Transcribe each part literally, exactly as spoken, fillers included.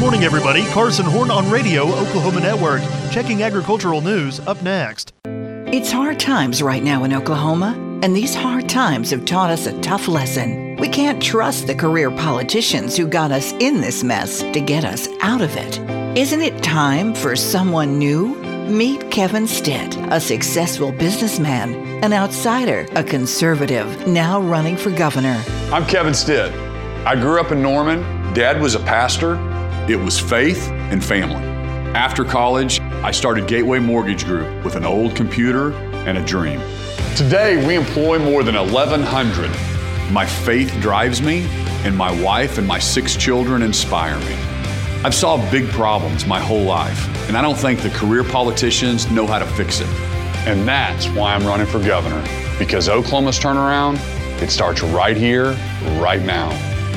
morning, everybody. Carson Horn on Radio, Oklahoma Network. Checking agricultural news up next. It's hard times right now in Oklahoma, and these hard times have taught us a tough lesson. We can't trust the career politicians who got us in this mess to get us out of it. Isn't it time for someone new? Meet Kevin Stitt, a successful businessman, an outsider, a conservative, now running for governor. I'm Kevin Stitt. I grew up in Norman. Dad was a pastor. It was faith and family. After college, I started Gateway Mortgage Group with an old computer and a dream. Today, we employ more than eleven hundred. My faith drives me, and my wife and my six children inspire me. I've solved big problems my whole life, and I don't think the career politicians know how to fix it. And that's why I'm running for governor, because Oklahoma's turnaround, it starts right here, right now.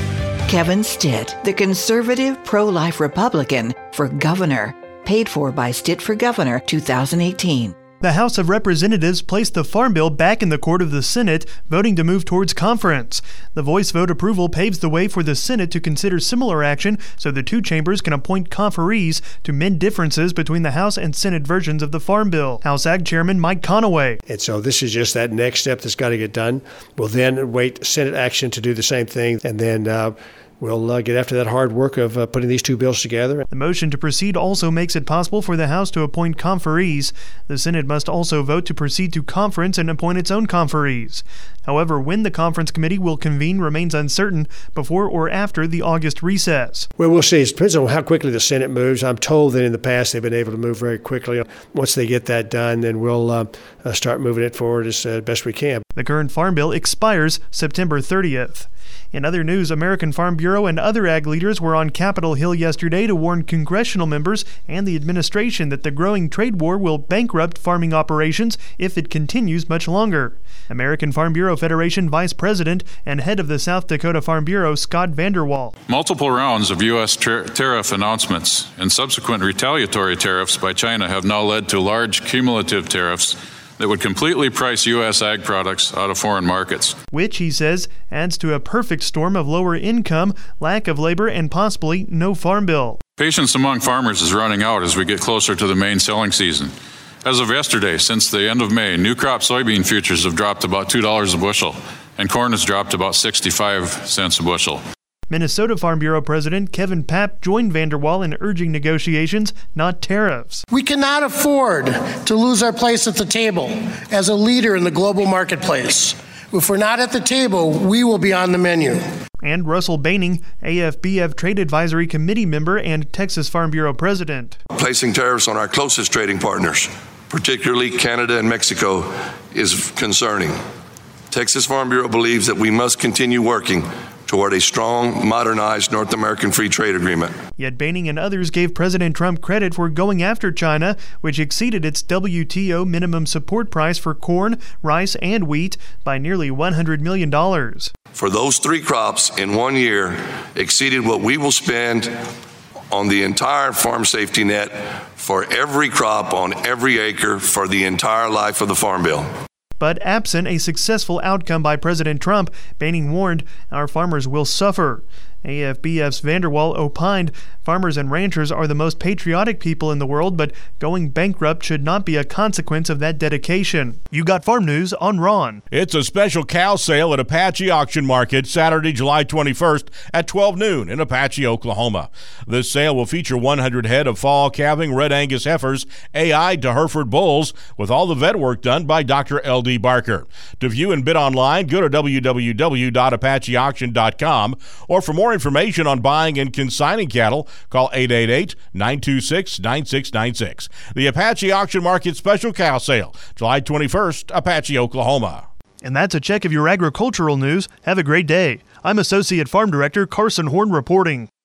Kevin Stitt, the conservative pro-life Republican for governor, paid for by Stitt for Governor two thousand eighteen. The House of Representatives placed the Farm Bill back in the court of the Senate, voting to move towards conference. The voice vote approval paves the way for the Senate to consider similar action so the two chambers can appoint conferees to mend differences between the House and Senate versions of the Farm Bill. House Ag Chairman Mike Conaway. And so this is just that next step that's got to get done. We'll then wait Senate action to do the same thing, and then uh, We'll uh, get after that hard work of uh, putting these two bills together. The motion to proceed also makes it possible for the House to appoint conferees. The Senate must also vote to proceed to conference and appoint its own conferees. However, when the conference committee will convene remains uncertain before or after the August recess. Well, we'll see. It depends on how quickly the Senate moves. I'm told that in the past they've been able to move very quickly. Once they get that done, then we'll uh, uh, start moving it forward as uh, best we can. The current Farm Bill expires September thirtieth. In other news, American Farm Bureau and other ag leaders were on Capitol Hill yesterday to warn congressional members and the administration that the growing trade war will bankrupt farming operations if it continues much longer. American Farm Bureau Federation Vice President and head of the South Dakota Farm Bureau, Scott Vanderwall. Multiple rounds of U S ter- tariff announcements and subsequent retaliatory tariffs by China have now led to large cumulative tariffs that would completely price U S ag products out of foreign markets. Which, he says, adds to a perfect storm of lower income, lack of labor, and possibly no farm bill. Patience among farmers is running out as we get closer to the main selling season. As of yesterday, since the end of May, new crop soybean futures have dropped about two dollars a bushel, and corn has dropped about sixty-five cents a bushel. Minnesota Farm Bureau President Kevin Papp joined Vanderwall in urging negotiations, not tariffs. We cannot afford to lose our place at the table as a leader in the global marketplace. If we're not at the table, we will be on the menu. And Russell Baining, A F B F Trade Advisory Committee member and Texas Farm Bureau President. Placing tariffs on our closest trading partners, particularly Canada and Mexico, is concerning. Texas Farm Bureau believes that we must continue working toward a strong, modernized North American free trade agreement. Yet Baining and others gave President Trump credit for going after China, which exceeded its W T O minimum support price for corn, rice, and wheat by nearly one hundred million dollars. For those three crops in one year exceeded what we will spend on the entire farm safety net for every crop on every acre for the entire life of the Farm Bill. But absent a successful outcome by President Trump, Baining warned our farmers will suffer. A F B F's Vanderwall opined farmers and ranchers are the most patriotic people in the world, but going bankrupt should not be a consequence of that dedication. You got farm news on Ron. It's a special cow sale at Apache Auction Market Saturday, July twenty-first at twelve noon in Apache, Oklahoma. This sale will feature one hundred head of fall calving Red Angus heifers A I'd to Hereford bulls with all the vet work done by Doctor L D Barker. To view and bid online, go to w w w dot apache auction dot com, or for more information on buying and consigning cattle, call eight eight eight, nine two six, nine six nine six. The Apache Auction Market Special Cow Sale, July twenty-first, Apache, Oklahoma. And that's a check of your agricultural news. Have a great day. I'm Associate Farm Director Carson Horn reporting.